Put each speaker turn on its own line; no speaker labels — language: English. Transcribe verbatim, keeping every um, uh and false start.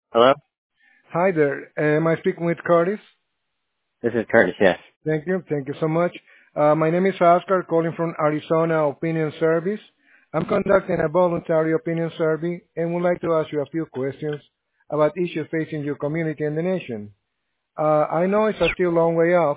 Hello?
Hi there. Am I speaking with Curtis?
This is Curtis, yes.
Thank you. Thank you so much. Uh, my name is Oscar, calling from Arizona Opinion Service. I'm conducting a voluntary opinion survey and would like to ask you a few questions about issues facing your community and the nation. Uh, I know it's a still long way off.